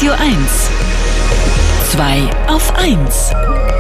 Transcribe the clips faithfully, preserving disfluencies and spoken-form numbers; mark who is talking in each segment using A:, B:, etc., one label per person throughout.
A: Radio eins. zwei auf eins.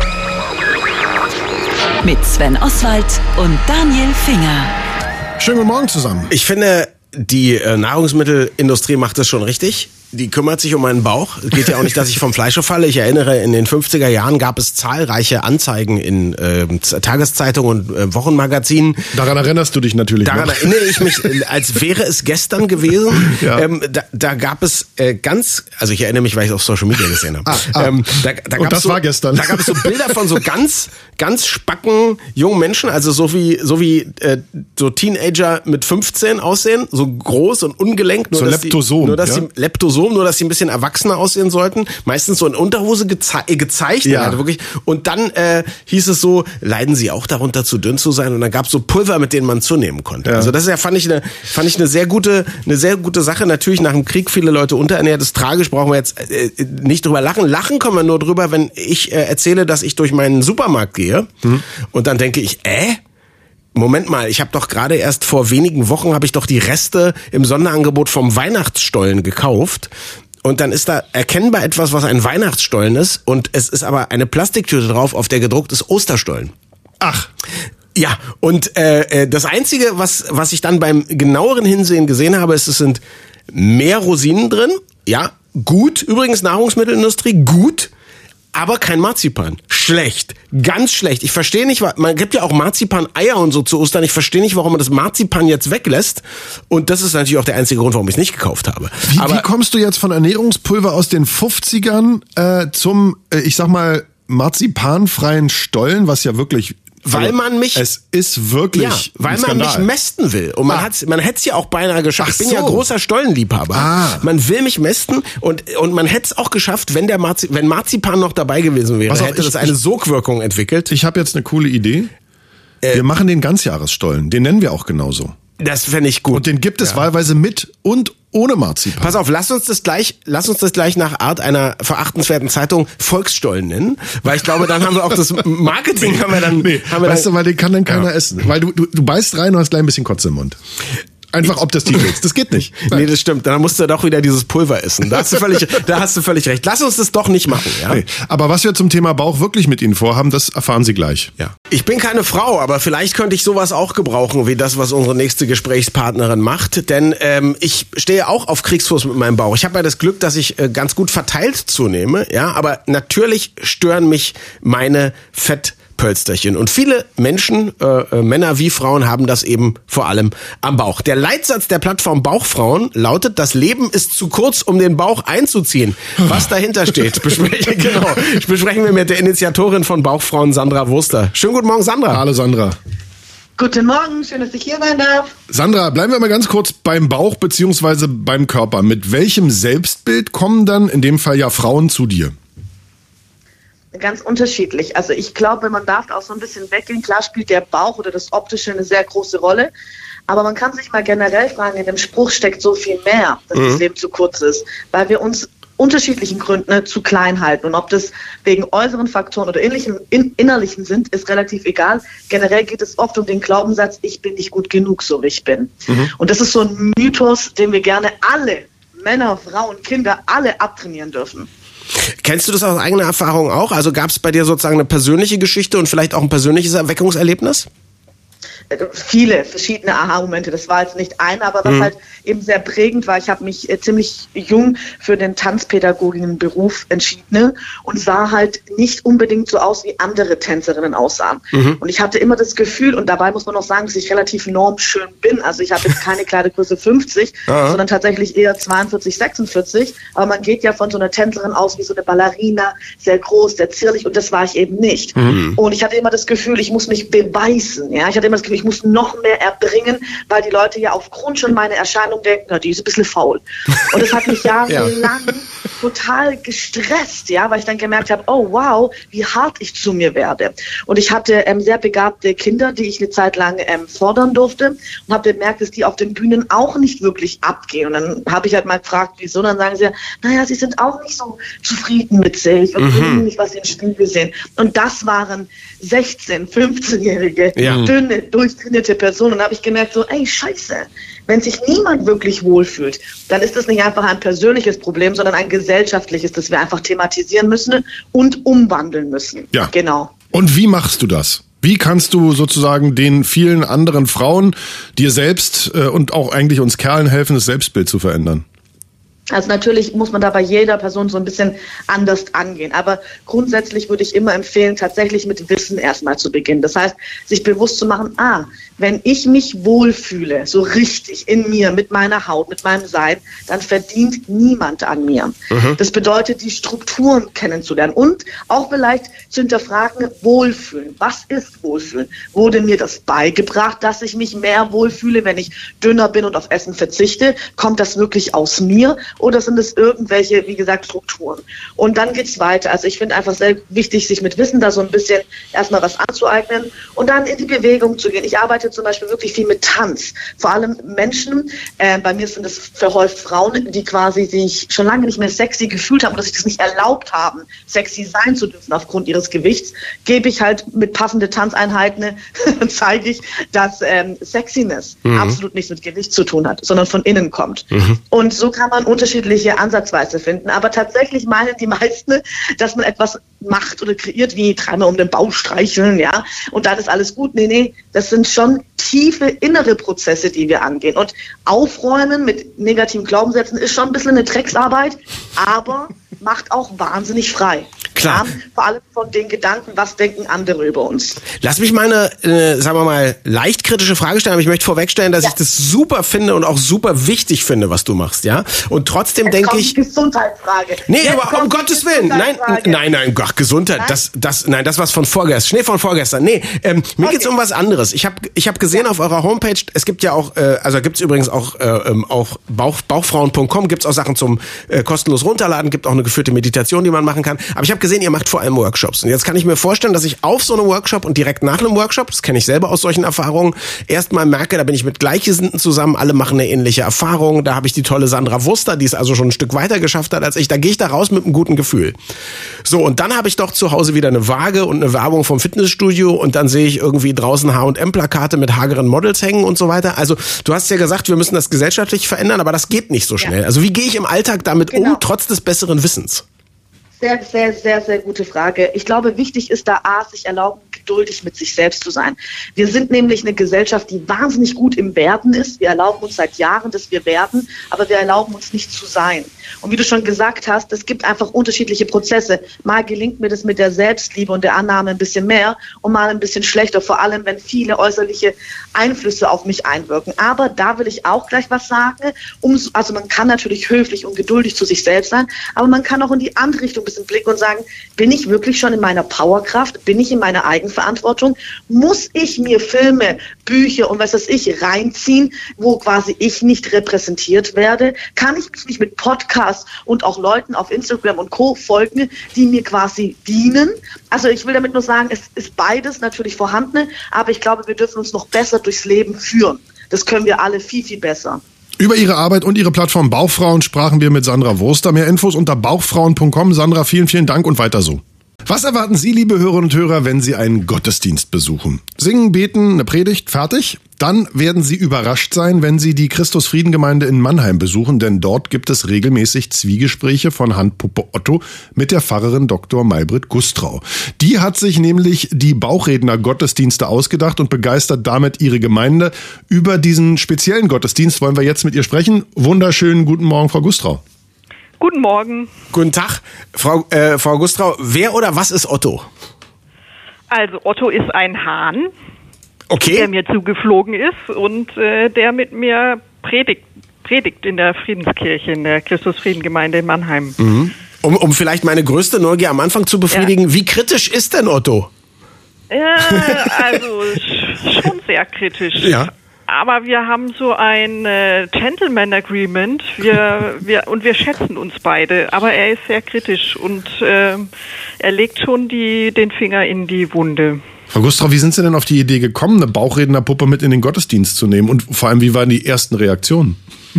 A: Mit Sven Oswald und Daniel Finger.
B: Schönen guten Morgen zusammen.
C: Ich finde, die äh, Nahrungsmittelindustrie macht das schon richtig. Die kümmert sich um meinen Bauch. Es geht ja auch nicht, dass ich vom Fleische falle. Ich erinnere, in den fünfziger Jahren gab es zahlreiche Anzeigen in äh, Tageszeitungen und äh, Wochenmagazinen.
B: Daran erinnerst du dich natürlich
C: Daran
B: noch.
C: erinnere ich mich, äh, als wäre es gestern gewesen.
B: Ja.
C: Ähm, da, da gab es äh, ganz, also ich erinnere mich, weil ich es auf Social Media gesehen habe.
B: Ah, ah.
C: Ähm, da, da
B: und
C: gab's
B: das
C: so,
B: war gestern.
C: Da gab es so Bilder von so ganz, ganz spacken jungen Menschen, also so wie so wie äh, so Teenager mit fünfzehn aussehen, so groß und ungelenkt. Nur
B: so
C: dass
B: Leptosom.
C: Die, nur dass
B: ja?
C: die Leptosom, nur dass sie ein bisschen erwachsener aussehen sollten. Meistens so in Unterhose geze- äh, gezeichnet.
B: Ja.
C: Also wirklich. Und dann äh, hieß es so, leiden sie auch darunter, zu dünn zu sein? Und dann gab es so Pulver, mit denen man zunehmen konnte.
B: Ja.
C: Also das ist ja, fand ich eine, fand ich eine sehr gute, eine sehr gute Sache. Natürlich nach dem Krieg viele Leute unterernährt. Das ist tragisch, brauchen wir jetzt äh, nicht drüber lachen. Lachen können wir nur drüber, wenn ich äh, erzähle, dass ich durch meinen Supermarkt gehe hm. und dann denke ich, äh? Moment mal, ich habe doch gerade erst vor wenigen Wochen habe ich doch die Reste im Sonderangebot vom Weihnachtsstollen gekauft. Und dann ist da erkennbar etwas, was ein Weihnachtsstollen ist. Und es ist aber eine Plastiktüte drauf, auf der gedruckt ist Osterstollen.
B: Ach.
C: Ja, und äh, das Einzige, was was ich dann beim genaueren Hinsehen gesehen habe, ist, es sind mehr Rosinen drin. Ja, gut. Übrigens Nahrungsmittelindustrie, gut. Aber kein Marzipan. Schlecht. Ganz schlecht. Ich verstehe nicht, man gibt ja auch Marzipan-Eier und so zu Ostern. Ich verstehe nicht, warum man das Marzipan jetzt weglässt. Und das ist natürlich auch der einzige Grund, warum ich es nicht gekauft habe.
B: Wie,
C: Aber
B: wie kommst du jetzt von Ernährungspulver aus den fünfzigern äh, zum, äh, ich sag mal, marzipanfreien Stollen, was ja wirklich...
C: Weil man mich...
B: Es ist wirklich
C: Ja, weil
B: ein
C: man
B: Skandal.
C: mich mästen will. Und man
B: Ah.
C: hat's, man hätte es ja auch beinahe geschafft.
B: Ach
C: Ich bin
B: so.
C: ja großer Stollenliebhaber.
B: Ah.
C: Man will mich mästen und, und man hätte es auch geschafft, wenn der Marzi- wenn Marzipan noch dabei gewesen wäre,
B: Pass auf,
C: hätte
B: ich-
C: das eine
B: ich-
C: Sogwirkung entwickelt.
B: Ich habe jetzt eine coole Idee.
C: Äh.
B: Wir machen den Ganzjahresstollen. Den nennen wir auch genauso.
C: Das fände ich gut.
B: Und den gibt es wahlweise mit und ohne Marzipan.
C: Pass auf, lass uns das gleich, lass uns das gleich nach Art einer verachtenswerten Zeitung Volksstollen nennen, weil ich glaube, dann haben wir auch das Marketing, haben wir dann,
B: Nee,
C: haben wir
B: weißt
C: dann,
B: du, weil den kann dann keiner
C: Ja.
B: essen. Weil du, du, du beißt rein und hast gleich ein bisschen Kotze im Mund. Einfach ob das die willst. Das geht nicht.
C: Nee, das stimmt. Dann musst du doch wieder dieses Pulver essen. Da hast du völlig, da hast du völlig recht. Lass uns das doch nicht machen, ja?
B: Nee. Aber was wir zum Thema Bauch wirklich mit Ihnen vorhaben, das erfahren Sie gleich.
C: Ja. Ich bin keine Frau, aber vielleicht könnte ich sowas auch gebrauchen, wie das, was unsere nächste Gesprächspartnerin macht. Denn ähm, ich stehe auch auf Kriegsfuß mit meinem Bauch. Ich habe ja das Glück, dass ich äh, ganz gut verteilt zunehme, ja. Aber natürlich stören mich meine Fett Pölsterchen. Und viele Menschen, äh, Männer wie Frauen, haben das eben vor allem am Bauch. Der Leitsatz der Plattform Bauchfrauen lautet: Das Leben ist zu kurz, um den Bauch einzuziehen. Was dahinter steht, besprechen, genau, besprechen wir mit der Initiatorin von Bauchfrauen, Sandra Wurster. Schönen guten Morgen, Sandra.
B: Hallo Sandra.
D: Guten Morgen, schön, dass ich hier sein darf.
B: Sandra, bleiben wir mal ganz kurz beim Bauch beziehungsweise beim Körper. Mit welchem Selbstbild kommen dann in dem Fall ja Frauen zu dir?
D: Ganz unterschiedlich. Also ich glaube, man darf auch so ein bisschen weggehen. Klar spielt der Bauch oder das Optische eine sehr große Rolle. Aber man kann sich mal generell fragen, in dem Spruch steckt so viel mehr, dass mhm. das Leben zu kurz ist. Weil wir uns unterschiedlichen Gründen zu klein halten. Und ob das wegen äußeren Faktoren oder innerlichen, in, innerlichen sind, ist relativ egal. Generell geht es oft um den Glaubenssatz, ich bin nicht gut genug, so wie ich bin. Mhm. Und das ist so ein Mythos, den wir gerne alle, Männer, Frauen, Kinder, alle abtrainieren dürfen.
C: Kennst du das aus eigener Erfahrung auch? Also gab es bei dir sozusagen eine persönliche Geschichte und vielleicht auch ein persönliches Erweckungserlebnis?
D: Viele verschiedene Aha-Momente. Das war jetzt nicht einer, aber was mhm. halt eben sehr prägend war, ich habe mich äh, ziemlich jung für den Tanzpädagoginnenberuf entschieden, ne? Und sah halt nicht unbedingt so aus, wie andere Tänzerinnen aussahen. Mhm. Und ich hatte immer das Gefühl, und dabei muss man noch sagen, dass ich relativ normschön bin. Also ich habe jetzt keine Kleidergröße fünfzig, sondern tatsächlich eher zweiundvierzig, sechsundvierzig. Aber man geht ja von so einer Tänzerin aus wie so eine Ballerina, sehr groß, sehr zierlich, und das war ich eben nicht. Mhm. Und ich hatte immer das Gefühl, ich muss mich beweisen. Ja? Ich hatte immer das Gefühl, ich muss noch mehr erbringen, weil die Leute ja aufgrund schon meiner Erscheinung denken, na, die ist ein bisschen faul. Und das hat mich jahrelang ja. total gestresst, ja, weil ich dann gemerkt habe, oh wow, wie hart ich zu mir werde. Und ich hatte ähm, sehr begabte Kinder, die ich eine Zeit lang ähm, fordern durfte, und habe bemerkt, dass die auf den Bühnen auch nicht wirklich abgehen. Und dann habe ich halt mal gefragt, wieso, und dann sagen sie, naja, sie sind auch nicht so zufrieden mit sich und mhm. nicht, was sie im Spiegel sehen. Und das waren sechzehn-, fünfzehnjährige, ja. dünne, durchtrainierte Personen. Und dann habe ich gemerkt, so, ey, scheiße, wenn sich niemand wirklich wohlfühlt, dann ist das nicht einfach ein persönliches Problem, sondern ein gesellschaftliches Gesellschaftliches, das wir einfach thematisieren müssen und umwandeln müssen.
B: Ja.
D: Genau.
B: Und wie machst du das? Wie kannst du sozusagen den vielen anderen Frauen, dir selbst äh, und auch eigentlich uns Kerlen helfen, das Selbstbild zu verändern?
D: Also natürlich muss man da bei jeder Person so ein bisschen anders angehen. Aber grundsätzlich würde ich immer empfehlen, tatsächlich mit Wissen erstmal zu beginnen. Das heißt, sich bewusst zu machen, ah, wenn ich mich wohlfühle, so richtig in mir, mit meiner Haut, mit meinem Sein, dann verdient niemand an mir. Mhm. Das bedeutet, die Strukturen kennenzulernen und auch vielleicht zu hinterfragen, Wohlfühlen. Was ist Wohlfühlen? Wurde mir das beigebracht, dass ich mich mehr wohlfühle, wenn ich dünner bin und auf Essen verzichte? Kommt das wirklich aus mir? Oder sind es irgendwelche, wie gesagt, Strukturen? Und dann geht's weiter. Also ich finde einfach sehr wichtig, sich mit Wissen da so ein bisschen erstmal was anzueignen und dann in die Bewegung zu gehen. Ich arbeite zum Beispiel wirklich viel mit Tanz. Vor allem Menschen, äh, bei mir sind es verhäuft Frauen, die quasi sich schon lange nicht mehr sexy gefühlt haben oder sich das nicht erlaubt haben, sexy sein zu dürfen aufgrund ihres Gewichts, gebe ich halt mit passenden Tanzeinheiten, zeige ich, dass ähm, Sexiness mhm. absolut nichts mit Gewicht zu tun hat, sondern von innen kommt. Mhm. Und so kann man unterschiedliche Ansatzweise finden. Aber tatsächlich meinen die meisten, dass man etwas macht oder kreiert, wie dreimal um den Bauch streicheln, ja, und dann ist alles gut. Nee, nee, das sind schon tiefe innere Prozesse, die wir angehen. Und aufräumen mit negativen Glaubenssätzen ist schon ein bisschen eine Drecksarbeit, aber macht auch wahnsinnig frei.
C: Klar.
D: Ja, vor allem von den Gedanken, was denken andere über uns.
C: Lass mich mal eine, äh, sagen wir mal, leicht kritische Frage stellen, aber ich möchte vorwegstellen, dass ja. ich das super finde und auch super wichtig finde, was du machst, ja? Und trotzdem
D: Jetzt
C: denke
D: kommt
C: ich...
D: Die Gesundheitsfrage.
C: Nee,
D: Jetzt
C: aber um Gottes Willen. Nein, nein, nein, ach, Gesundheit, nein? das, das, nein, das was von vorgestern, Schnee von vorgestern. Nee, ähm, mir okay. geht's um was anderes. Ich habe ich hab gesehen ja. auf eurer Homepage, es gibt ja auch, äh, also gibt's übrigens auch, äh, auch Bauch, Bauchfrauen Punkt com, gibt's auch Sachen zum äh, kostenlos runterladen, gibt auch eine geführte Meditation, die man machen kann. Aber ich habe gesehen, ihr macht vor allem Workshops. Und jetzt kann ich mir vorstellen, dass ich auf so einem Workshop und direkt nach einem Workshop, das kenne ich selber aus solchen Erfahrungen, erstmal merke, da bin ich mit Gleichgesinnten zusammen, alle machen eine ähnliche Erfahrung, da habe ich die tolle Sandra Wuster, die es also schon ein Stück weiter geschafft hat als ich, da gehe ich da raus mit einem guten Gefühl. So, und dann habe ich doch zu Hause wieder eine Waage und eine Werbung vom Fitnessstudio und dann sehe ich irgendwie draußen H und M-Plakate mit hageren Models hängen und so weiter. Also du hast ja gesagt, wir müssen das gesellschaftlich verändern, aber das geht nicht so schnell. Ja. Also wie gehe ich im Alltag damit genau. um, trotz des besseren Wissens?
D: Sehr, sehr, sehr, sehr gute Frage. Ich glaube, wichtig ist da A, sich erlauben, geduldig mit sich selbst zu sein. Wir sind nämlich eine Gesellschaft, die wahnsinnig gut im Werden ist. Wir erlauben uns seit Jahren, dass wir werden, aber wir erlauben uns nicht zu sein. Und wie du schon gesagt hast, es gibt einfach unterschiedliche Prozesse. Mal gelingt mir das mit der Selbstliebe und der Annahme ein bisschen mehr und mal ein bisschen schlechter, vor allem wenn viele äußerliche Einflüsse auf mich einwirken. Aber da will ich auch gleich was sagen. Um, also man kann natürlich höflich und geduldig zu sich selbst sein, aber man kann auch in die andere Richtung ein bisschen blicken und sagen, bin ich wirklich schon in meiner Powerkraft? Bin ich in meiner Eigenverantwortung? Muss ich mir Filme, Bücher und was weiß ich reinziehen, wo quasi ich nicht repräsentiert werde? Kann ich mich nicht mit Podcasts und auch Leuten auf Instagram und Co. folgen, die mir quasi dienen? Also ich will damit nur sagen, es ist beides natürlich vorhanden, aber ich glaube, wir dürfen uns noch besser durchs Leben führen. Das können wir alle viel, viel besser.
B: Über ihre Arbeit und ihre Plattform Bauchfrauen sprachen wir mit Sandra Wuster. Mehr Infos unter bauchfrauen Punkt com. Sandra, vielen, vielen Dank und weiter so. Was erwarten Sie, liebe Hörerinnen und Hörer, wenn Sie einen Gottesdienst besuchen? Singen, beten, eine Predigt, fertig? Dann werden Sie überrascht sein, wenn Sie die Christus-Frieden-Gemeinde in Mannheim besuchen, denn dort gibt es regelmäßig Zwiegespräche von Handpuppe Otto mit der Pfarrerin Doktor Maybrit Gustrau. Die hat sich nämlich die Bauchredner-Gottesdienste ausgedacht und begeistert damit ihre Gemeinde. Über diesen speziellen Gottesdienst wollen wir jetzt mit ihr sprechen. Wunderschönen guten Morgen, Frau Gustrau.
E: Guten Morgen.
C: Guten Tag, Frau, äh, Frau Gustrau. Wer oder was ist Otto?
E: Also Otto ist ein Hahn,
C: okay.
E: der mir zugeflogen ist und äh, der mit mir predigt, predigt in der Friedenskirche, in der Christus-Frieden-Gemeinde in Mannheim.
C: Mhm. Um, um vielleicht meine größte Neugier am Anfang zu befriedigen, ja. Wie kritisch ist denn Otto?
E: Äh, also schon sehr kritisch.
C: Ja.
E: Aber wir haben so ein äh, Gentleman Agreement, wir, wir, und wir schätzen uns beide. Aber er ist sehr kritisch und äh, er legt schon die, den Finger in die Wunde.
B: Frau Gustrau, wie sind Sie denn auf die Idee gekommen, eine Bauchrednerpuppe mit in den Gottesdienst zu nehmen? Und vor allem, wie waren die ersten Reaktionen?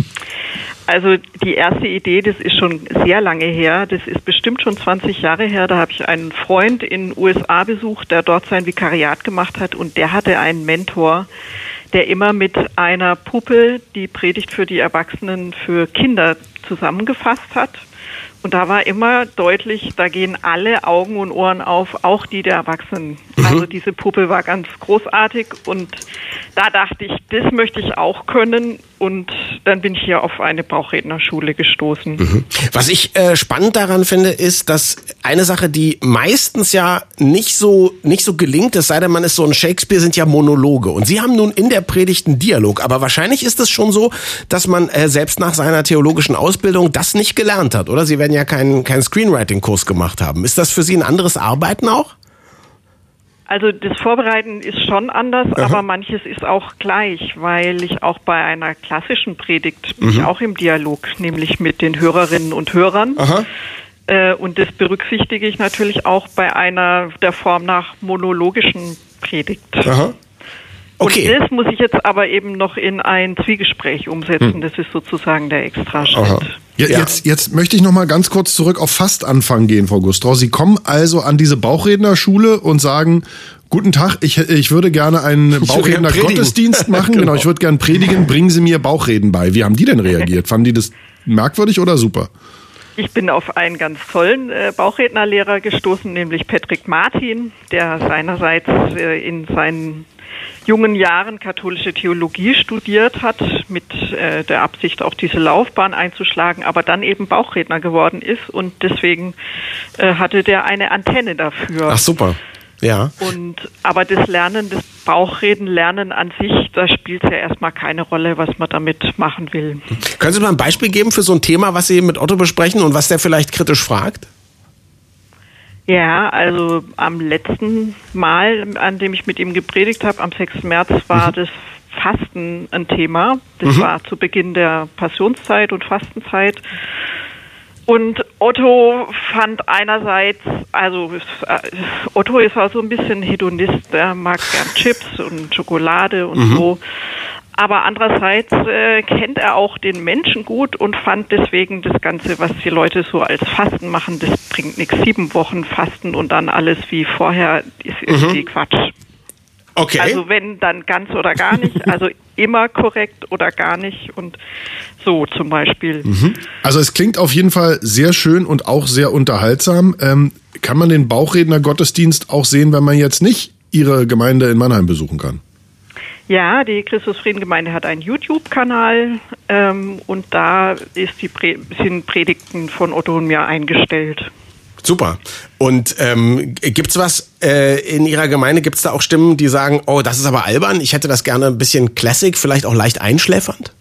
E: Also die erste Idee, das ist schon sehr lange her, das ist bestimmt schon zwanzig Jahre her. Da habe ich einen Freund in den U S A besucht, der dort sein Vikariat gemacht hat und der hatte einen Mentor, der immer mit einer Puppe die Predigt für die Erwachsenen für Kinder zusammengefasst hat. Und da war immer deutlich, da gehen alle Augen und Ohren auf, auch die der Erwachsenen. Mhm. Also diese Puppe war ganz großartig und da dachte ich, das möchte ich auch können. Und dann bin ich hier auf eine Bauchrednerschule gestoßen.
C: Mhm. Was ich äh, spannend daran finde, ist, dass eine Sache, die meistens ja nicht so nicht so gelingt, es sei denn, man ist so ein Shakespeare, sind ja Monologe. Und Sie haben nun in der Predigt einen Dialog. Aber wahrscheinlich ist es schon so, dass man äh, selbst nach seiner theologischen Ausbildung das nicht gelernt hat, oder? Sie werden ja keinen keinen Screenwriting-Kurs gemacht haben. Ist das für Sie ein anderes Arbeiten auch?
E: Also das Vorbereiten ist schon anders, Aha. aber manches ist auch gleich, weil ich auch bei einer klassischen Predigt bin, mhm. ich auch im Dialog, nämlich mit den Hörerinnen und Hörern. Aha. Äh, und das berücksichtige ich natürlich auch bei einer der Form nach monologischen Predigt. Aha. Okay. Und das muss ich jetzt aber eben noch in ein Zwiegespräch umsetzen. Hm. Das ist sozusagen der Extraschritt.
B: Ja, ja. Jetzt, jetzt möchte ich noch mal ganz kurz zurück auf Fastanfang gehen, Frau Gustrau. Sie kommen also an diese Bauchrednerschule und sagen, guten Tag, ich, ich würde gerne einen Bauchredner-Gottesdienst machen. Genau. genau, ich würde gerne predigen, bringen Sie mir Bauchreden bei. Wie haben die denn reagiert? Fanden die das merkwürdig oder super?
E: Ich bin auf einen ganz tollen äh, Bauchrednerlehrer gestoßen, nämlich Patrick Martin, der seinerseits äh, in seinen jungen Jahren katholische Theologie studiert hat, mit äh, der Absicht auch diese Laufbahn einzuschlagen, aber dann eben Bauchredner geworden ist und deswegen äh, hatte der eine Antenne dafür.
C: Ach super, ja.
E: Und aber das Lernen, das Bauchredenlernen an sich, da spielt ja erstmal keine Rolle, was man damit machen will.
C: Können Sie mal ein Beispiel geben für so ein Thema, was Sie mit Otto besprechen und was der vielleicht kritisch fragt?
E: Ja, also am letzten Mal, an dem ich mit ihm gepredigt habe, am sechsten März, war mhm. das Fasten ein Thema. Das mhm. war zu Beginn der Passionszeit und Fastenzeit. Und Otto fand einerseits, also Otto ist auch so ein bisschen Hedonist, der mag gern Chips und Schokolade und mhm. so. Aber andererseits äh, kennt er auch den Menschen gut und fand deswegen das Ganze, was die Leute so als Fasten machen, das bringt nichts. Sieben Wochen Fasten und dann alles wie vorher ist irgendwie mhm. Quatsch.
C: Okay.
E: Also wenn, dann ganz oder gar nicht. Also immer korrekt oder gar nicht und so zum Beispiel.
B: Mhm. Also es klingt auf jeden Fall sehr schön und auch sehr unterhaltsam. Ähm, kann man den Bauchredner-Gottesdienst auch sehen, wenn man jetzt nicht Ihre Gemeinde in Mannheim besuchen kann?
E: Ja, die Christusfrieden-Gemeinde hat einen YouTube-Kanal ähm, und da ist die Pre- sind Predigten von Otto und mir eingestellt.
C: Super. Und ähm, gibt's was äh, in Ihrer Gemeinde, gibt's da auch Stimmen, die sagen, oh, das ist aber albern, ich hätte das gerne ein bisschen Classic, vielleicht auch leicht einschläfernd?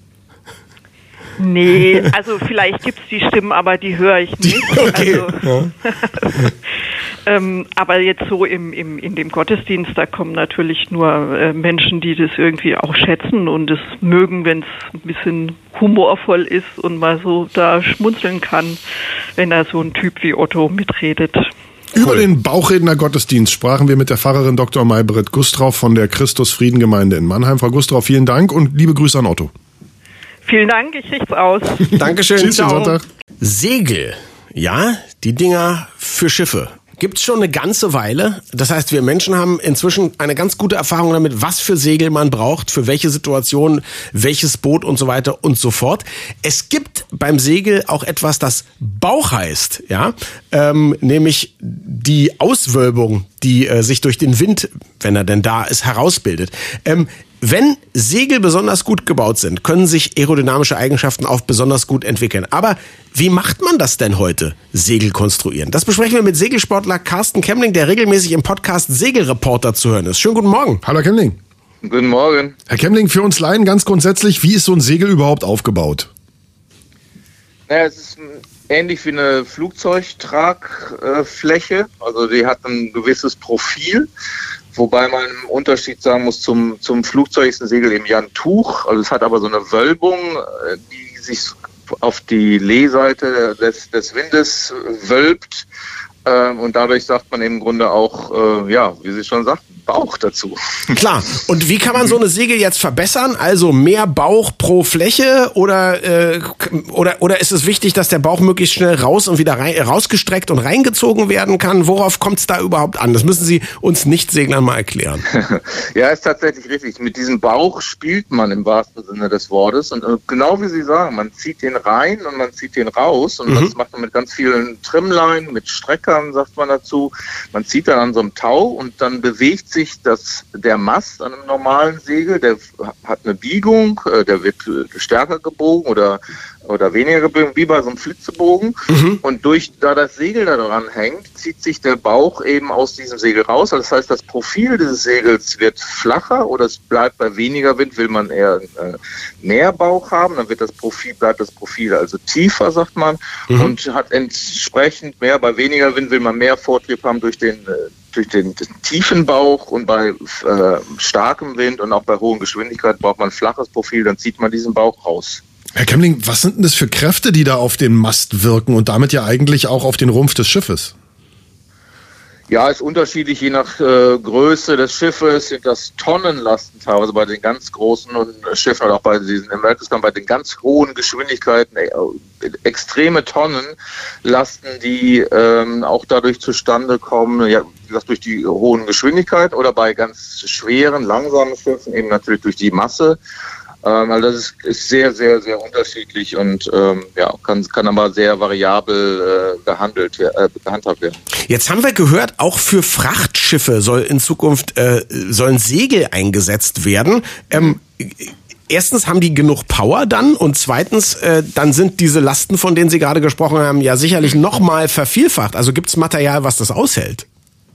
E: Nee, also vielleicht gibt's die Stimmen, aber die höre ich nicht.
C: Okay.
E: Also, ja. ähm, aber jetzt so im, im in dem Gottesdienst, da kommen natürlich nur äh, Menschen, die das irgendwie auch schätzen und es mögen, wenn es ein bisschen humorvoll ist und mal so da schmunzeln kann, wenn da so ein Typ wie Otto mitredet.
B: Über den Bauchredner-Gottesdienst sprachen wir mit der Pfarrerin Doktor Maybrit Gustrau von der Christus-Frieden-Gemeinde in Mannheim. Frau Gustrau, vielen Dank und liebe Grüße an Otto.
E: Vielen Dank, ich richt's aus.
C: Dankeschön,
B: Tschüss,
C: ciao.
B: Sonntag.
C: Segel, ja, die Dinger für Schiffe. Gibt's schon eine ganze Weile. Das heißt, wir Menschen haben inzwischen eine ganz gute Erfahrung damit, was für Segel man braucht, für welche Situation, welches Boot und so weiter und so fort. Es gibt beim Segel auch etwas, das Bauch heißt, ja, ähm, nämlich die Auswölbung, die äh, sich durch den Wind, wenn er denn da ist, herausbildet. Ähm, Wenn Segel besonders gut gebaut sind, können sich aerodynamische Eigenschaften auch besonders gut entwickeln. Aber wie macht man das denn heute, Segel konstruieren? Das besprechen wir mit Segelsportler Carsten Kemmling, der regelmäßig im Podcast Segelreporter zu hören ist. Schönen guten Morgen.
B: Hallo Herr Kemmling.
F: Guten Morgen.
B: Herr Kemmling, für uns Laien ganz grundsätzlich, wie ist so ein Segel überhaupt aufgebaut?
F: Naja, es ist ähnlich wie eine Flugzeugtragfläche. Also die hat ein gewisses Profil. Wobei man einen Unterschied sagen muss, zum, zum Flugzeug ist ein Segel eben ja ein Tuch. Also es hat aber so eine Wölbung, die sich auf die Lehseite des, des Windes wölbt. Und dadurch sagt man im Grunde auch, ja, wie Sie schon sagten, Bauch dazu.
C: Klar. Und wie kann man so eine Segel jetzt verbessern? Also mehr Bauch pro Fläche oder äh, oder oder ist es wichtig, dass der Bauch möglichst schnell raus und wieder rein, rausgestreckt und reingezogen werden kann? Worauf kommt es da überhaupt an? Das müssen Sie uns Nicht-Seglern mal erklären.
F: Ja, ist tatsächlich richtig. Mit diesem Bauch spielt man im wahrsten Sinne des Wortes. Und genau wie Sie sagen, man zieht den rein und man zieht den raus. Und mhm. das macht man mit ganz vielen Trimmleinen, mit Streckern, sagt man dazu. Man zieht dann an so einem Tau und dann bewegt sich das, der Mast an einem normalen Segel, der hat eine Biegung, der wird stärker gebogen oder, oder weniger gebogen, wie bei so einem Flitzebogen. Mhm. Und durch, da das Segel da dran hängt, zieht sich der Bauch eben aus diesem Segel raus. Das heißt, das Profil dieses Segels wird flacher oder es bleibt bei weniger Wind, will man eher äh, mehr Bauch haben, dann wird das Profil, bleibt das Profil also tiefer, sagt man, mhm. und hat entsprechend mehr, bei weniger Wind will man mehr Vortrieb haben durch den äh, durch den, den tiefen Bauch und bei äh, starkem Wind und auch bei hohen Geschwindigkeit braucht man ein flaches Profil, dann zieht man diesen Bauch raus.
B: Herr Kemmling, was sind denn das für Kräfte, die da auf den Mast wirken und damit ja eigentlich auch auf den Rumpf des Schiffes?
F: Ja, ist unterschiedlich, je nach äh, Größe des Schiffes sind das Tonnenlasten teilweise bei den ganz großen Schiffen oder auch bei diesen American, bei den ganz hohen Geschwindigkeiten, äh, extreme Tonnenlasten, die ähm, auch dadurch zustande kommen, ja, wie gesagt, durch die hohen Geschwindigkeiten oder bei ganz schweren, langsamen Schiffen eben natürlich durch die Masse. Ähm, also das ist, ist sehr, sehr, sehr unterschiedlich und ähm, ja, kann, kann aber sehr variabel äh, gehandelt, äh, gehandhabt werden.
C: Jetzt haben wir gehört, auch für Frachtschiffe soll in Zukunft äh, sollen Segel eingesetzt werden. Ähm, erstens, haben die genug Power dann? Und zweitens, äh, dann sind diese Lasten, von denen Sie gerade gesprochen haben, ja sicherlich nochmal vervielfacht. Also gibt es Material, was das aushält?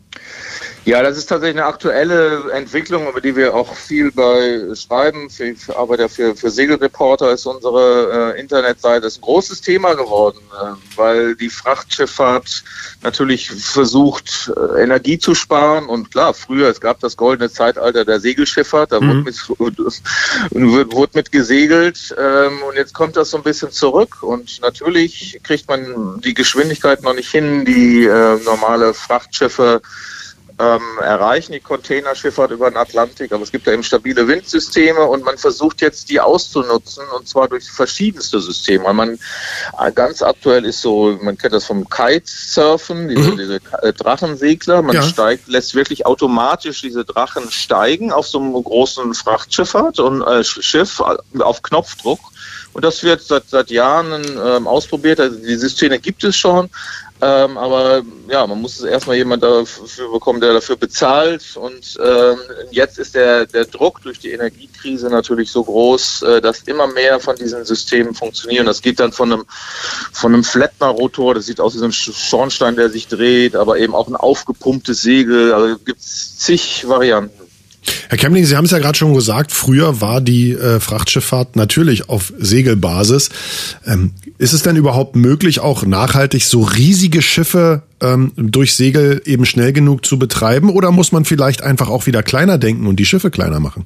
F: Ja, das ist tatsächlich eine aktuelle Entwicklung, über die wir auch viel bei schreiben. Ich arbeite ja für, für Segelreporter, ist unsere äh, Internetseite. Das ist ein großes Thema geworden, äh, weil die Frachtschifffahrt natürlich versucht, äh, Energie zu sparen. Und klar, früher, es gab das goldene Zeitalter der Segelschifffahrt, da mhm. wurde, mit, wurde mit gesegelt. Ähm, und jetzt kommt das so ein bisschen zurück. Und natürlich kriegt man die Geschwindigkeit noch nicht hin, die äh, normale Frachtschiffe Ähm, erreichen, die Containerschifffahrt über den Atlantik, aber es gibt ja eben stabile Windsysteme und man versucht jetzt die auszunutzen und zwar durch verschiedenste Systeme. Weil man äh, ganz aktuell ist so, man kennt das vom Kitesurfen, diese, mhm. diese äh, Drachensegler, man ja. steigt, lässt wirklich automatisch diese Drachen steigen auf so einem großen Frachtschifffahrt und äh, Schiff auf Knopfdruck. Und das wird seit, seit Jahren ähm, ausprobiert, also die Systeme gibt es schon. Ähm, aber ja, man muss es erstmal jemand dafür bekommen, der dafür bezahlt. Und ähm, jetzt ist der, der Druck durch die Energiekrise natürlich so groß, äh, dass immer mehr von diesen Systemen funktionieren. Das geht dann von einem, von einem Flettner-Rotor, das sieht aus wie so ein Schornstein, der sich dreht, aber eben auch ein aufgepumptes Segel. Also gibt es zig Varianten.
B: Herr Kemmling, Sie haben es ja gerade schon gesagt, früher war die äh, Frachtschifffahrt natürlich auf Segelbasis. Ähm, ist es denn überhaupt möglich, auch nachhaltig so riesige Schiffe ähm, durch Segel eben schnell genug zu betreiben? Oder muss man vielleicht einfach auch wieder kleiner denken und die Schiffe kleiner machen?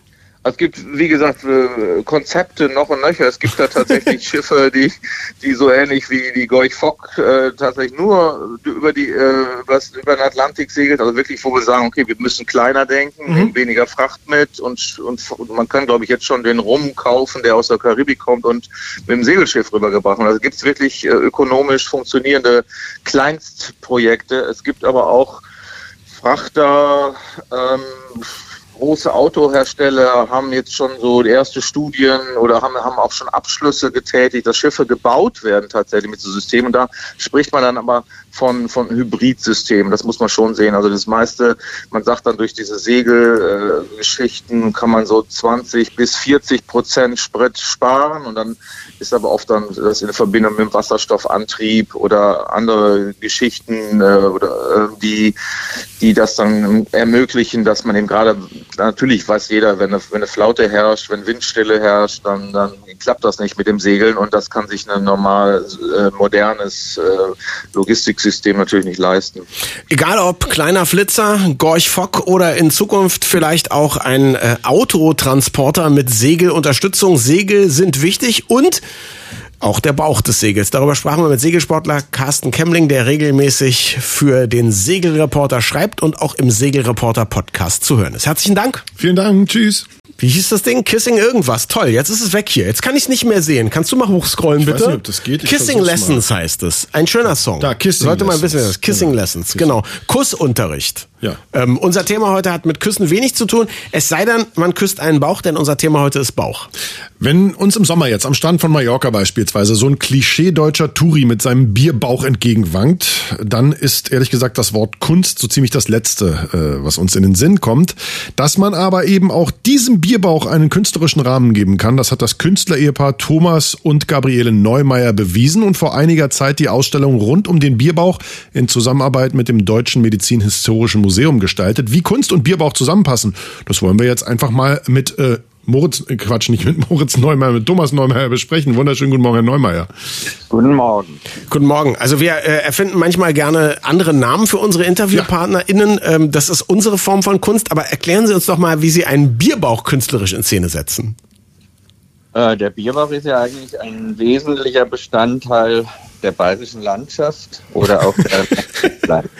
F: Es gibt, wie gesagt, Konzepte noch und nöcher. Es gibt da tatsächlich Schiffe, die, die so ähnlich wie die Gorch Fock äh, tatsächlich nur über die äh, was, über den Atlantik segelt. Also wirklich, wo wir sagen, okay, wir müssen kleiner denken, mhm. nehmen weniger Fracht mit und, und, und man kann, glaube ich, jetzt schon den Rum kaufen, der aus der Karibik kommt und mit dem Segelschiff rübergebracht wird. Also gibt es wirklich äh, ökonomisch funktionierende Kleinstprojekte. Es gibt aber auch Frachter, ähm, große Autohersteller haben jetzt schon so die erste Studien oder haben, haben auch schon Abschlüsse getätigt, dass Schiffe gebaut werden tatsächlich mit so Systemen. Und da spricht man dann aber von, von Hybridsystemen. Das muss man schon sehen. Also das meiste, man sagt dann durch diese Segelgeschichten äh, kann man so zwanzig bis vierzig Prozent Sprit sparen und dann ist aber oft dann das in Verbindung mit dem Wasserstoffantrieb oder andere Geschichten, äh, oder, äh, die, die das dann ermöglichen, dass man eben gerade, natürlich weiß jeder, wenn eine, wenn eine Flaute herrscht, wenn Windstille herrscht, dann, dann klappt das nicht mit dem Segeln und das kann sich ein normal äh, modernes äh, Logistiksystem natürlich nicht leisten.
C: Egal ob kleiner Flitzer, Gorch Fock oder in Zukunft vielleicht auch ein äh, Autotransporter mit Segelunterstützung. Segel sind wichtig und Auch der Bauch des Segels. Darüber sprachen wir mit Segelsportler Carsten Kemmling, der regelmäßig für den Segelreporter schreibt und auch im Segelreporter-Podcast zu hören ist. Herzlichen Dank.
B: Vielen Dank. Tschüss.
C: Wie hieß das Ding? Kissing irgendwas. Toll, jetzt ist es weg hier. Jetzt kann ich es nicht mehr sehen. Kannst du mal hochscrollen, bitte?
B: Ich weiß nicht, ob das geht. Ich
C: Kissing Lessons mal. Heißt es. Ein schöner Song.
B: Da, Kissing
C: Sollte man
B: Lessons.
C: wissen, was Kissing
B: Genau.
C: Lessons. Genau. Kussunterricht.
B: Ja.
C: Ähm, unser Thema heute hat mit Küssen wenig zu tun. Es sei denn, man küsst einen Bauch, denn unser Thema heute ist Bauch.
B: Wenn uns im Sommer jetzt am Strand von Mallorca beispielsweise so ein klischee-deutscher Touri mit seinem Bierbauch entgegenwankt, dann ist ehrlich gesagt das Wort Kunst so ziemlich das Letzte, äh, was uns in den Sinn kommt. Dass man aber eben auch diesem Bierbauch einen künstlerischen Rahmen geben kann, das hat das Künstlerehepaar Thomas und Gabriele Neumeier bewiesen und vor einiger Zeit die Ausstellung rund um den Bierbauch in Zusammenarbeit mit dem Deutschen Medizinhistorischen Museum gestaltet. Wie Kunst und Bierbauch zusammenpassen, das wollen wir jetzt einfach mal mit äh, Moritz, äh, Quatsch, nicht mit Moritz Neumeier, mit Thomas Neumeier besprechen. Wunderschönen guten Morgen, Herr Neumeier.
G: Guten Morgen.
C: Guten Morgen. Also wir äh, erfinden manchmal gerne andere Namen für unsere InterviewpartnerInnen. Ja. Ähm, das ist unsere Form von Kunst. Aber erklären Sie uns doch mal, wie Sie einen Bierbauch künstlerisch in Szene setzen.
G: Äh, der Bierbauch ist ja eigentlich ein wesentlicher Bestandteil der bayerischen Landschaft oder auch der Landschaft.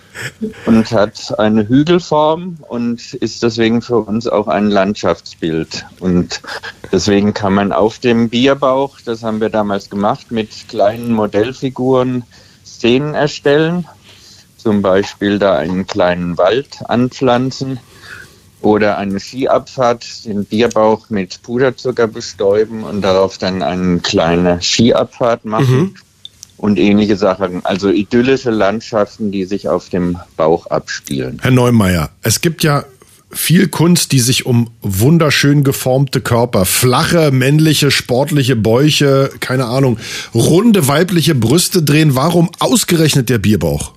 G: Und hat eine Hügelform und ist deswegen für uns auch ein Landschaftsbild. Und deswegen kann man auf dem Bierbauch, das haben wir damals gemacht, mit kleinen Modellfiguren Szenen erstellen. Zum Beispiel da einen kleinen Wald anpflanzen oder eine Skiabfahrt, den Bierbauch mit Puderzucker bestäuben und darauf dann eine kleine Skiabfahrt machen. Mhm. Und ähnliche Sachen, also idyllische Landschaften, die sich auf dem Bauch abspielen.
B: Herr Neumeier, es gibt ja viel Kunst, die sich um wunderschön geformte Körper, flache, männliche, sportliche Bäuche, keine Ahnung, runde, weibliche Brüste drehen. Warum ausgerechnet der Bierbauch?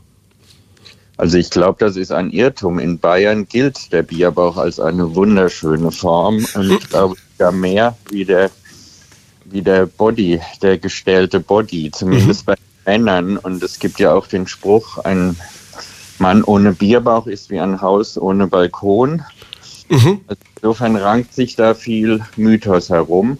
G: Also ich glaube, das ist ein Irrtum. In Bayern gilt der Bierbauch als eine wunderschöne Form und ich glaube gar mehr wie der wie der Body, der gestellte Body, zumindest mhm. bei Männern. Und es gibt ja auch den Spruch, ein Mann ohne Bierbauch ist wie ein Haus ohne Balkon. Mhm. Also insofern rankt sich da viel Mythos herum.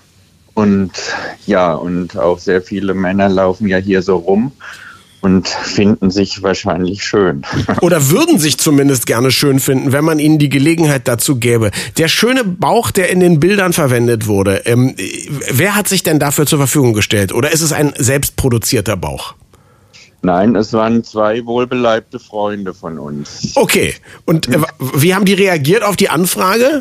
G: Und ja, und auch sehr viele Männer laufen ja hier so rum und finden sich wahrscheinlich schön.
C: Oder würden sich zumindest gerne schön finden, wenn man ihnen die Gelegenheit dazu gäbe. Der schöne Bauch, der in den Bildern verwendet wurde, ähm, wer hat sich denn dafür zur Verfügung gestellt? Oder ist es ein selbstproduzierter Bauch?
G: Nein, es waren zwei wohlbeleibte Freunde von uns.
C: Okay, und äh, wie haben die reagiert auf die Anfrage?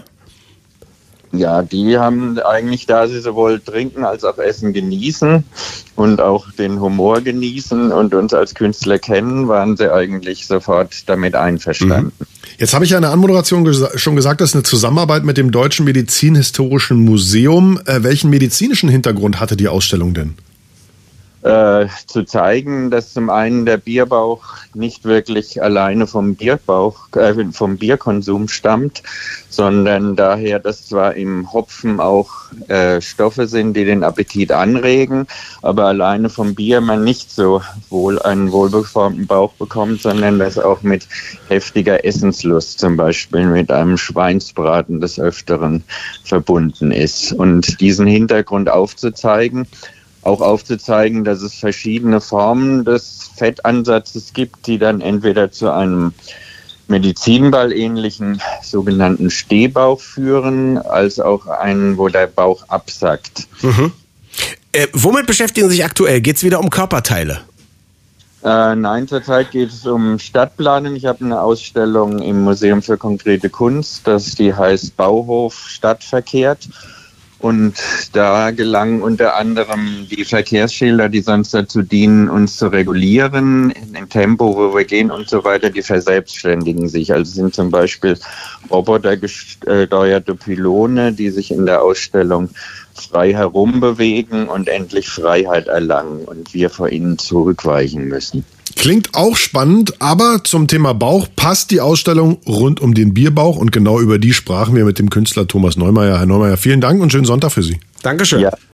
G: Ja, die haben eigentlich, da sie sowohl trinken als auch Essen genießen und auch den Humor genießen und uns als Künstler kennen, waren sie eigentlich sofort damit einverstanden.
B: Jetzt habe ich ja in der Anmoderation gesa- schon gesagt, das ist eine Zusammenarbeit mit dem Deutschen Medizinhistorischen Museum. Äh, welchen medizinischen Hintergrund hatte die Ausstellung denn?
G: Äh, zu zeigen, dass zum einen der Bierbauch nicht wirklich alleine vom Bierbauch, äh, vom Bierkonsum stammt, sondern daher, dass zwar im Hopfen auch äh, Stoffe sind, die den Appetit anregen, aber alleine vom Bier man nicht so wohl einen wohlbeformten Bauch bekommt, sondern das auch mit heftiger Essenslust, zum Beispiel mit einem Schweinsbraten des Öfteren verbunden ist. Und diesen Hintergrund aufzuzeigen, auch aufzuzeigen, dass es verschiedene Formen des Fettansatzes gibt, die dann entweder zu einem Medizinball-ähnlichen sogenannten Stehbauch führen, als auch einen, wo der Bauch absackt.
C: Mhm. Äh, womit beschäftigen Sie sich aktuell? Geht es wieder um Körperteile?
G: Äh, nein, zurzeit geht es um Stadtplanung. Ich habe eine Ausstellung im Museum für konkrete Kunst, das die heißt Bauhof Stadtverkehrt. Und da gelangen unter anderem die Verkehrsschilder, die sonst dazu dienen, uns zu regulieren, im Tempo, wo wir gehen und so weiter, die verselbstständigen sich. Also sind zum Beispiel robotergesteuerte Pylone, die sich in der Ausstellung frei herumbewegen und endlich Freiheit erlangen und wir vor ihnen zurückweichen müssen.
B: Klingt auch spannend, aber zum Thema Bauch passt die Ausstellung rund um den Bierbauch und genau über die sprachen wir mit dem Künstler Thomas Neumeier. Herr Neumeier, vielen Dank und schönen Sonntag für Sie.
C: Dankeschön.
G: Ja.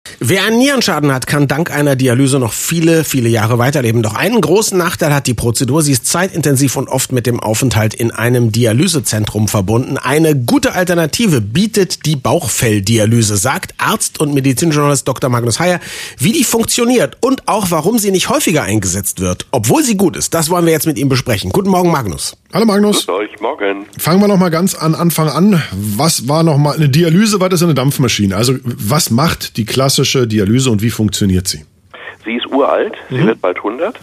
C: Wer einen Nierenschaden hat, kann dank einer Dialyse noch viele, viele Jahre weiterleben. Doch einen großen Nachteil hat die Prozedur. Sie ist zeitintensiv und oft mit dem Aufenthalt in einem Dialysezentrum verbunden. Eine gute Alternative bietet die Bauchfelldialyse, sagt Arzt und Medizinjournalist Doktor Magnus Heyer. Wie die funktioniert und auch warum sie nicht häufiger eingesetzt wird, obwohl sie gut ist, das wollen wir jetzt mit ihm besprechen. Guten Morgen, Magnus.
B: Hallo Magnus.
H: Grüß euch, morgen.
B: Fangen wir noch mal ganz an Anfang an. Was war noch mal eine Dialyse? War das eine Dampfmaschine? Also was macht die klassische Dialyse und wie funktioniert sie?
H: Sie ist uralt, sie mhm. wird bald hundert.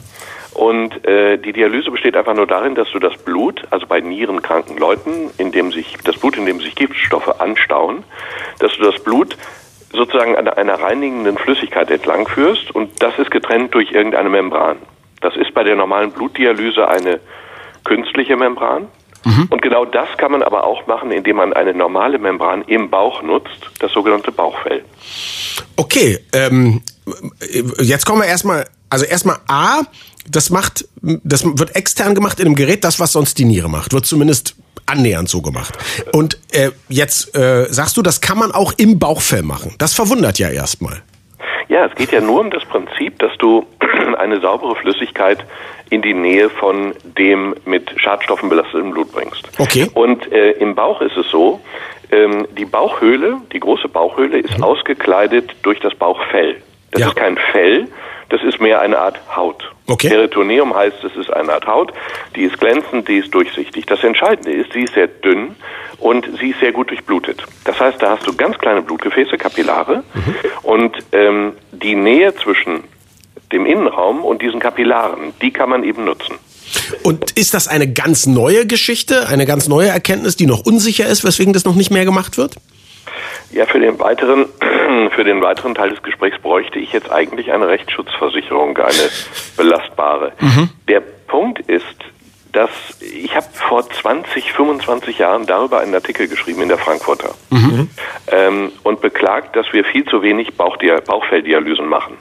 H: Und äh, die Dialyse besteht einfach nur darin, dass du das Blut, also bei nierenkranken Leuten, in dem sich das Blut, in dem sich Giftstoffe anstauen, dass du das Blut sozusagen an einer reinigenden Flüssigkeit entlang führst und das ist getrennt durch irgendeine Membran. Das ist bei der normalen Blutdialyse eine künstliche Membran. Mhm. Und genau das kann man aber auch machen, indem man eine normale Membran im Bauch nutzt, das sogenannte Bauchfell.
C: Okay, ähm, jetzt kommen wir erstmal, also erstmal A, das macht, das wird extern gemacht in einem Gerät, das was sonst die Niere macht, wird zumindest annähernd so gemacht. Und äh, jetzt äh, sagst du, das kann man auch im Bauchfell machen. Das verwundert ja erstmal.
H: Ja, es geht ja nur um das Prinzip, dass du eine saubere Flüssigkeit in die Nähe von dem mit Schadstoffen belasteten Blut bringst.
C: Okay.
H: Und äh, im Bauch ist es so, ähm, die Bauchhöhle, die große Bauchhöhle ist mhm. ausgekleidet durch das Bauchfell. Das ja. ist kein Fell, das ist mehr eine Art Haut.
C: Okay.
H: Peritoneum heißt, es ist eine Art Haut, die ist glänzend, die ist durchsichtig. Das Entscheidende ist, sie ist sehr dünn und sie ist sehr gut durchblutet. Das heißt, da hast du ganz kleine Blutgefäße, Kapillare mhm. und ähm, die Nähe zwischen dem Innenraum und diesen Kapillaren, die kann man eben nutzen.
C: Und ist das eine ganz neue Geschichte, eine ganz neue Erkenntnis, die noch unsicher ist, weswegen das noch nicht mehr gemacht wird?
H: Ja, für den weiteren, für den weiteren Teil des Gesprächs bräuchte ich jetzt eigentlich eine Rechtsschutzversicherung, eine belastbare. Mhm. Der Punkt ist, dass ich habe vor zwanzig, fünfundzwanzig Jahren darüber einen Artikel geschrieben in der Frankfurter mhm. ähm, und beklagt, dass wir viel zu wenig Bauchdia- Bauchfelldialysen machen.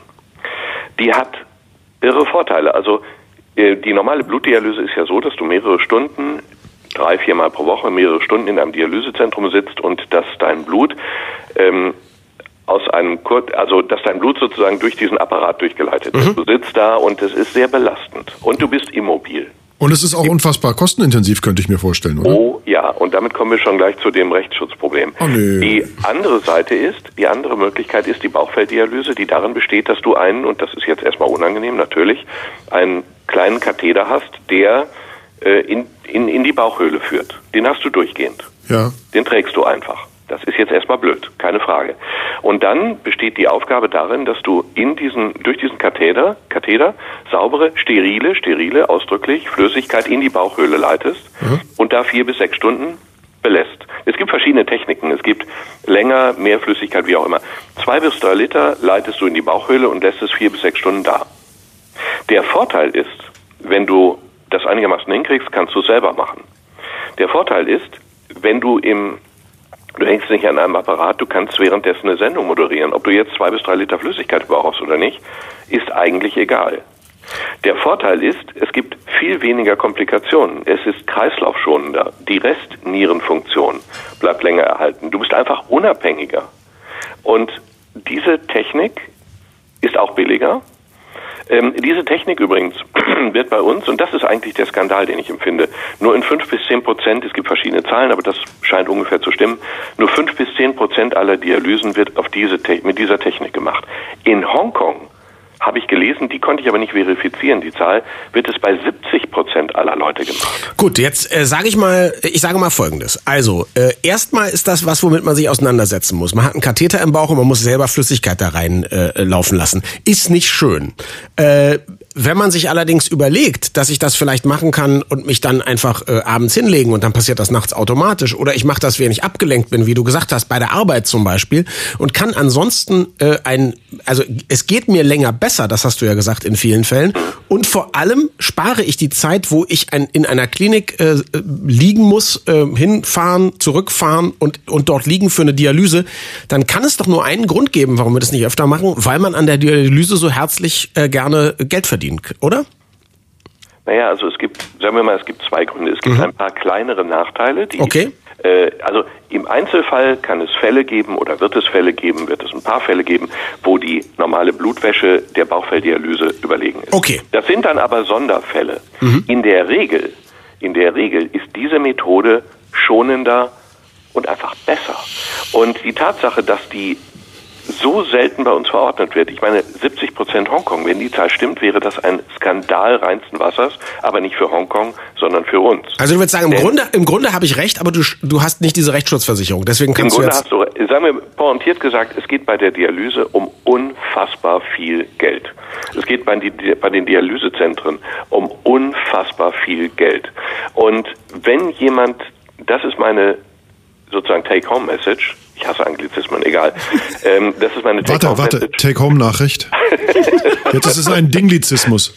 H: Die hat irre Vorteile. Also äh, die normale Blutdialyse ist ja so, dass du mehrere Stunden, drei, viermal pro Woche, mehrere Stunden in einem Dialysezentrum sitzt und dass dein Blut ähm, aus einem Kur- also dass dein Blut sozusagen durch diesen Apparat durchgeleitet wird. Mhm. Du sitzt da und es ist sehr belastend und du bist immobil.
B: Und es ist auch unfassbar kostenintensiv, könnte ich mir vorstellen, oder?
H: Oh ja, und damit kommen wir schon gleich zu dem Rechtsschutzproblem.
B: Oh, nee.
H: Die andere Seite ist, die andere Möglichkeit ist die Bauchfelldialyse, die darin besteht, dass du einen, und das ist jetzt erstmal unangenehm natürlich, einen kleinen Katheter hast, der äh, in, in, in die Bauchhöhle führt. Den hast du durchgehend.
B: Ja.
H: Den trägst du einfach. Das ist jetzt erstmal blöd, keine Frage. Und dann besteht die Aufgabe darin, dass du in diesen, durch diesen Katheter, Katheter saubere, sterile, sterile, ausdrücklich Flüssigkeit in die Bauchhöhle leitest mhm. und da vier bis sechs Stunden belässt. Es gibt verschiedene Techniken. Es gibt länger, mehr Flüssigkeit, wie auch immer. Zwei bis drei Liter leitest du in die Bauchhöhle und lässt es vier bis sechs Stunden da. Der Vorteil ist, wenn du das einigermaßen hinkriegst, kannst du es selber machen. Der Vorteil ist, wenn du im Du hängst nicht an einem Apparat, du kannst währenddessen eine Sendung moderieren. Ob du jetzt zwei bis drei Liter Flüssigkeit brauchst oder nicht, ist eigentlich egal. Der Vorteil ist, es gibt viel weniger Komplikationen. Es ist kreislaufschonender. Die Restnierenfunktion bleibt länger erhalten. Du bist einfach unabhängiger. Und diese Technik ist auch billiger. Ähm, diese Technik übrigens wird bei uns, und das ist eigentlich der Skandal, den ich empfinde, nur in fünf bis zehn Prozent, es gibt verschiedene Zahlen, aber das scheint ungefähr zu stimmen, nur fünf bis zehn Prozent aller Dialysen wird auf diese mit dieser Technik gemacht. In Hongkong habe ich gelesen, die konnte ich aber nicht verifizieren, die Zahl, wird es bei siebzig Prozent aller Leute gemacht.
C: Gut, jetzt äh, sage ich mal, ich sage mal Folgendes. Also, äh, erstmal ist das was, womit man sich auseinandersetzen muss. Man hat einen Katheter im Bauch und man muss selber Flüssigkeit da rein äh, laufen lassen. Ist nicht schön. Äh, Wenn man sich allerdings überlegt, dass ich das vielleicht machen kann und mich dann einfach äh, abends hinlegen und dann passiert das nachts automatisch oder ich mache das, wenn ich abgelenkt bin, wie du gesagt hast, bei der Arbeit zum Beispiel und kann ansonsten äh, ein, also es geht mir länger besser, das hast du ja gesagt in vielen Fällen und vor allem spare ich die Zeit, wo ich ein, in einer Klinik äh, liegen muss, äh, hinfahren, zurückfahren und, und dort liegen für eine Dialyse, dann kann es doch nur einen Grund geben, warum wir das nicht öfter machen, weil man an der Dialyse so herzlich äh, gerne Geld verdient, oder?
H: Naja, also es gibt, sagen wir mal, es gibt zwei Gründe. Es gibt mhm. ein paar kleinere Nachteile, die
C: okay.
H: Äh, also im Einzelfall kann es Fälle geben oder wird es Fälle geben, wird es ein paar Fälle geben, wo die normale Blutwäsche der Bauchfelldialyse überlegen ist.
C: Okay.
H: Das sind dann aber Sonderfälle.
C: Mhm.
H: In der Regel, in der Regel ist diese Methode schonender und einfach besser. Und die Tatsache, dass die so selten bei uns verordnet wird. Ich meine, siebzig Prozent Hongkong, wenn die Zahl stimmt, wäre das ein Skandal reinsten Wassers, aber nicht für Hongkong, sondern für uns.
C: Also du würdest sagen, im
H: Denn
C: Grunde, im Grunde habe ich recht, aber du, du hast nicht diese Rechtsschutzversicherung. Deswegen kannst
H: Im
C: du
H: Grunde
C: jetzt...
H: hast du, sagen wir pointiert gesagt, es geht bei der Dialyse um unfassbar viel Geld. Es geht bei, die, bei den Dialysezentren um unfassbar viel Geld. Und wenn jemand, das ist meine sozusagen Take-Home-Message, ich hasse Anglizismen, egal. Ähm, das ist meine
B: Warte, warte, Take-Home-Nachricht. Jetzt ist es ein Dinglizismus.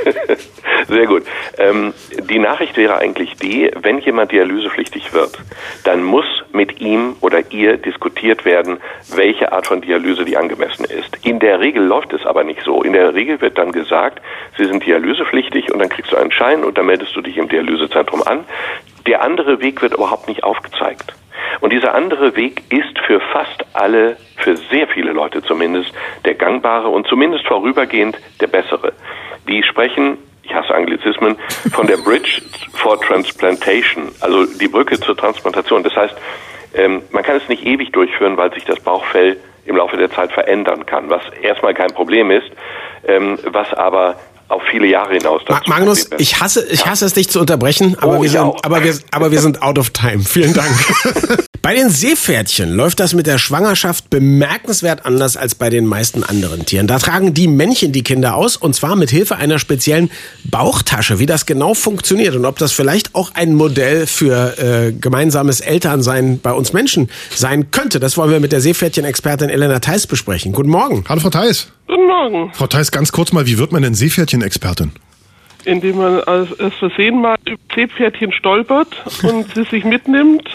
H: Sehr gut. Ähm, die Nachricht wäre eigentlich die, wenn jemand dialysepflichtig wird, dann muss mit ihm oder ihr diskutiert werden, welche Art von Dialyse die angemessen ist. In der Regel läuft es aber nicht so. In der Regel wird dann gesagt, Sie sind dialysepflichtig und dann kriegst du einen Schein und dann meldest du dich im Dialysezentrum an. Der andere Weg wird überhaupt nicht aufgezeigt. Und dieser andere Weg ist für fast alle, für sehr viele Leute zumindest, der gangbare und zumindest vorübergehend der bessere. Die sprechen, ich hasse Anglizismen, von der Bridge for Transplantation, also die Brücke zur Transplantation. Das heißt, ähm, man kann es nicht ewig durchführen, weil sich das Bauchfell im Laufe der Zeit verändern kann, was erstmal kein Problem ist, ähm, was aber auf viele Jahre hinaus.
C: Ma- Magnus, ich hasse, ich hasse es, dich zu unterbrechen, aber
H: Oh,
C: wir
H: ich
C: sind,
H: auch.
C: aber wir, aber wir sind out of time. Vielen Dank. Bei den Seepferdchen läuft das mit der Schwangerschaft bemerkenswert anders als bei den meisten anderen Tieren. Da tragen die Männchen die Kinder aus und zwar mit Hilfe einer speziellen Bauchtasche. Wie das genau funktioniert und ob das vielleicht auch ein Modell für äh, gemeinsames Elternsein bei uns Menschen sein könnte, das wollen wir mit der Seepferdchen-Expertin Elena Theis besprechen. Guten Morgen.
B: Hallo Frau Theis.
I: Guten Morgen.
B: Frau Theis, ganz kurz mal, wie wird man denn Seepferdchen-Expertin?
I: Indem man als, als Versehen mal über Seepferdchen stolpert und sie sich mitnimmt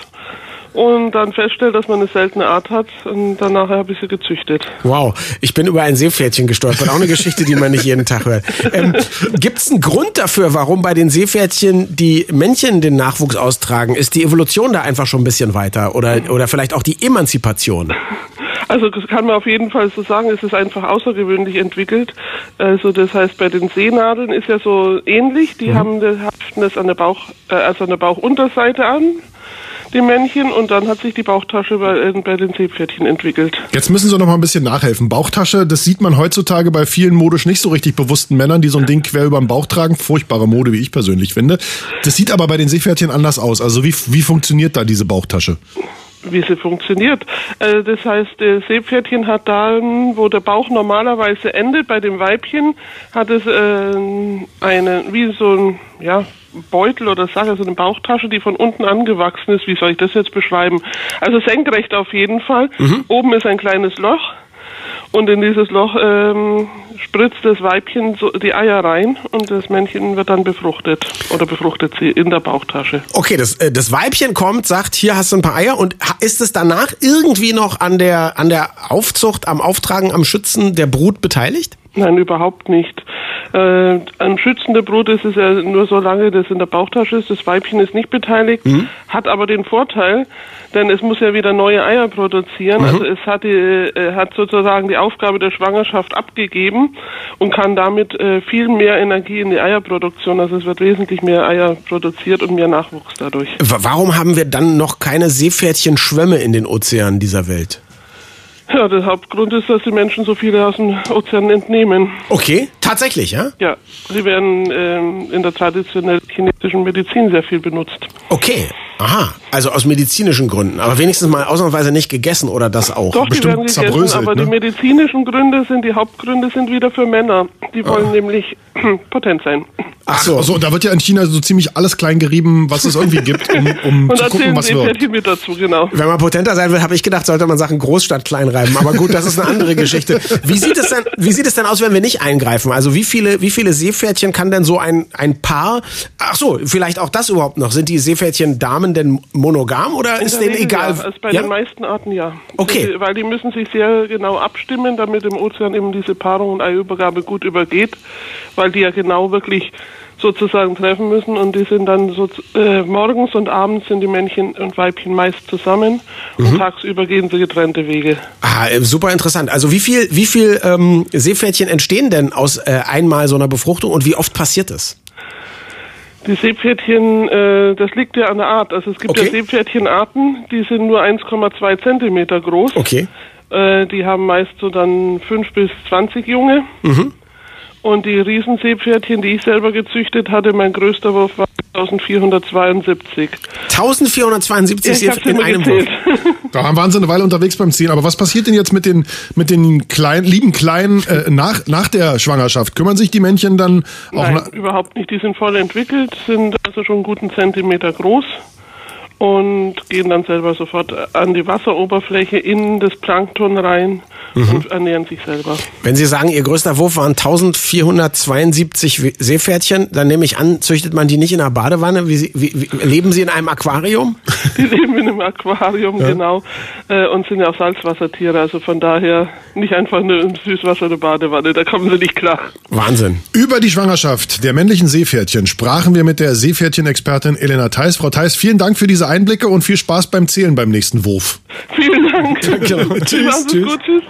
I: und dann feststellt, dass man eine seltene Art hat und dann nachher habe ich sie gezüchtet.
C: Wow, ich bin über ein Seepferdchen gestolpert. Auch eine Geschichte, die man nicht jeden Tag hört. Ähm, Gibt es einen Grund dafür, warum bei den Seepferdchen die Männchen den Nachwuchs austragen? Ist die Evolution da einfach schon ein bisschen weiter oder, oder vielleicht auch die Emanzipation?
I: Also das kann man auf jeden Fall so sagen, es ist einfach außergewöhnlich entwickelt. Also das heißt, bei den Seenadeln ist ja so ähnlich. Die mhm. haben das, haften das an der Bauch, äh, also an der Bauchunterseite an, die Männchen, und dann hat sich die Bauchtasche bei, äh, bei den Seepferdchen entwickelt.
B: Jetzt müssen Sie noch mal ein bisschen nachhelfen. Bauchtasche, das sieht man heutzutage bei vielen modisch nicht so richtig bewussten Männern, die so ein Ding quer über den Bauch tragen. Furchtbare Mode, wie ich persönlich finde. Das sieht aber bei den Seepferdchen anders aus. Also wie, wie funktioniert da diese Bauchtasche?
I: Wie sie funktioniert. Äh, das heißt, das Seepferdchen hat da, wo der Bauch normalerweise endet, bei dem Weibchen, hat es äh, eine, wie so ein, ja, Beutel oder Sache, so eine Bauchtasche, die von unten angewachsen ist. Wie soll ich das jetzt beschreiben? Also senkrecht auf jeden Fall. Mhm. Oben ist ein kleines Loch. Und in dieses Loch ähm, spritzt das Weibchen so die Eier rein und das Männchen wird dann befruchtet oder befruchtet sie in der Bauchtasche.
C: Okay, das, äh, das Weibchen kommt, sagt, hier hast du ein paar Eier, und ist es danach irgendwie noch an der, an der Aufzucht, am Auftragen, am Schützen der Brut beteiligt?
I: Nein, überhaupt nicht. Äh, am Schützen der Brut ist es ja nur so lange, das in der Bauchtasche ist. Das Weibchen ist nicht beteiligt, mhm. hat aber den Vorteil, denn es muss ja wieder neue Eier produzieren. Mhm. Also es hat, die, äh, hat sozusagen die Aufgabe der Schwangerschaft abgegeben und kann damit äh, viel mehr Energie in die Eierproduktion. Also es wird wesentlich mehr Eier produziert und mehr Nachwuchs dadurch.
C: Warum haben wir dann noch keine Seepferdchen-Schwämme in den Ozeanen dieser Welt?
I: Ja, der Hauptgrund ist, dass die Menschen so viele aus dem Ozean entnehmen.
C: Okay, tatsächlich, ja?
I: Ja, sie werden ähm, in der traditionellen chinesischen Medizin sehr viel benutzt.
C: Okay, aha, also aus medizinischen Gründen, aber wenigstens mal ausnahmsweise nicht gegessen oder das auch?
I: Doch, die werden gegessen, aber ne? Die medizinischen Gründe sind, die Hauptgründe sind wieder für Männer. Die wollen ah. nämlich potent sein.
B: Ach so, Ach so, da wird ja in China so ziemlich alles klein gerieben, was es irgendwie gibt, um, um
I: und
B: zu gucken, was wird.
I: Und mit dazu, genau.
C: Wenn man potenter sein will, habe ich gedacht, sollte man Sachen Großstadt klein reiben. Aber gut, das ist eine andere Geschichte. Wie sieht es denn, wie sieht es denn aus, wenn wir nicht eingreifen? Also wie viele, wie viele Seepferdchen kann denn so ein, ein Paar, ach so, vielleicht auch das überhaupt noch, sind die Seepferdchen-Damen denn monogam oder
I: in
C: ist denen
I: Regel
C: egal?
I: Ja. Also bei
C: ja?
I: den meisten Arten ja.
C: Okay.
I: Die, weil die müssen sich sehr genau abstimmen, damit im Ozean eben diese Paarung und Eiübergabe gut übergeht, weil die ja genau wirklich sozusagen treffen müssen und die sind dann so äh, morgens und abends sind die Männchen und Weibchen meist zusammen mhm. und tagsüber gehen sie getrennte Wege.
C: Ah, super interessant. Also wie viel, wie viel ähm, Seepferdchen entstehen denn aus äh, einmal so einer Befruchtung und wie oft passiert das?
I: Die Seepferdchen, äh, das liegt ja an der Art. Also es gibt okay. ja Seepferdchenarten, die sind nur eins Komma zwei Zentimeter groß.
C: Okay.
I: Äh, die haben meist so dann fünf bis zwanzig Junge. Mhm. Und die Riesenseepferdchen, die ich selber gezüchtet hatte, mein größter Wurf war eintausendvierhundertzweiundsiebzig.
C: eintausendvierhundertzweiundsiebzig Seepferdchen in einem Wurf.
B: Da waren sie eine Weile unterwegs beim Ziehen. Aber was passiert denn jetzt mit den, mit den kleinen, lieben Kleinen äh, nach, nach der Schwangerschaft? Kümmern sich die Männchen dann auch?
I: Nein, überhaupt nicht. Die sind voll entwickelt, sind also schon einen guten Zentimeter groß und gehen dann selber sofort an die Wasseroberfläche in das Plankton rein mhm. und ernähren sich selber.
C: Wenn Sie sagen, Ihr größter Wurf waren eintausendvierhundertzweiundsiebzig Seepferdchen, dann nehme ich an, züchtet man die nicht in einer Badewanne? Wie, wie, wie, leben Sie in einem Aquarium?
I: Die leben in einem Aquarium, ja. genau, äh, und sind ja auch Salzwassertiere, also von daher nicht einfach nur im Süßwasser eine Badewanne, da kommen sie nicht klar.
C: Wahnsinn.
B: Über die Schwangerschaft der männlichen Seepferdchen sprachen wir mit der Seepferdchen-Expertin Elena Theis. Frau Theis, vielen Dank für diese Einblicke und viel Spaß beim Zählen beim nächsten Wurf.
I: Vielen Dank.
B: Danke. Tschüss, tschüss.
I: Gut, tschüss.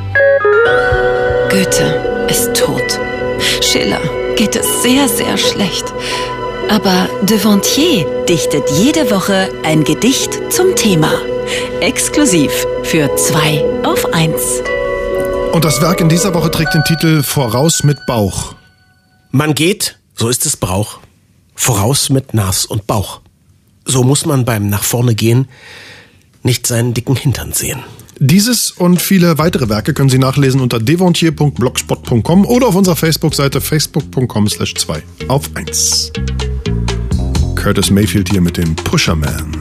A: Goethe ist tot. Schiller geht es sehr, sehr schlecht. Aber Devontier dichtet jede Woche ein Gedicht zum Thema. Exklusiv für zwei auf eins.
B: Und das Werk in dieser Woche trägt den Titel Voraus mit Bauch.
C: Man geht, so ist es Brauch, voraus mit Nas und Bauch. So muss man beim nach vorne gehen nicht seinen dicken Hintern sehen.
B: Dieses und viele weitere Werke können Sie nachlesen unter devontier punkt blogspot punkt com oder auf unserer Facebook-Seite facebook punkt com slash zwei auf eins. Curtis Mayfield hier mit dem Pusherman.